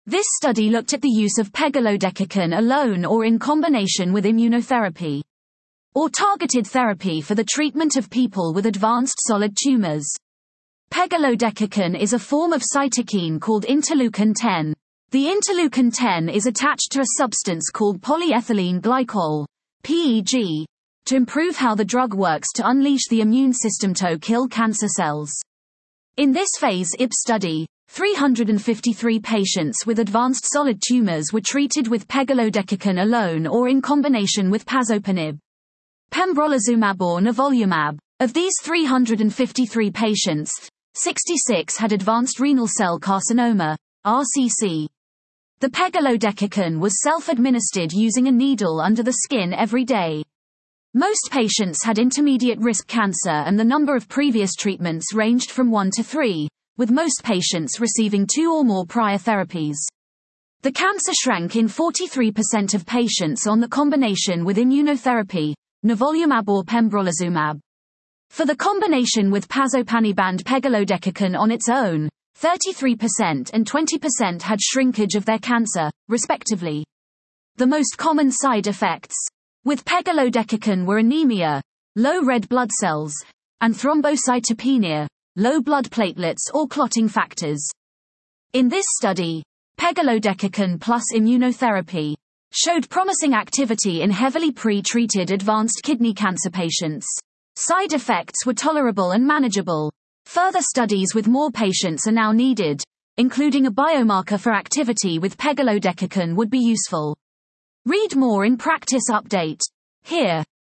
This study looked at the use of pegilodecakin alone or in combination with immunotherapy or targeted therapy for the treatment of people with advanced solid tumors. Pegilodecakin is a form of cytokine called interleukin-10. The interleukin-10 is attached to a substance called polyethylene glycol, PEG, to improve how the drug works to unleash the immune system to kill cancer cells. In this phase IP study, 353 patients with advanced solid tumors were treated with pegilodecakin alone or in combination with pazopanib, pembrolizumab or nivolumab. Of these 353 patients, 66 had advanced renal cell carcinoma, RCC. The pegilodecakin was self-administered using a needle under the skin every day. Most patients had intermediate-risk cancer and the number of previous treatments ranged from 1 to 3, with most patients receiving 2 or more prior therapies. The cancer shrank in 43% of patients on the combination with immunotherapy, nivolumab or pembrolizumab. For the combination with pazopanib and pegilodecakin on its own, 33% and 20% had shrinkage of their cancer, respectively. The most common side effects with pegilodecakin were anemia, low red blood cells, and thrombocytopenia, low blood platelets or clotting factors. In this study, pegilodecakin plus immunotherapy showed promising activity in heavily pre-treated advanced kidney cancer patients. Side effects were tolerable and manageable. Further studies with more patients are now needed, including a biomarker for activity with pegilodecakin would be useful. Read more in Practice Update here.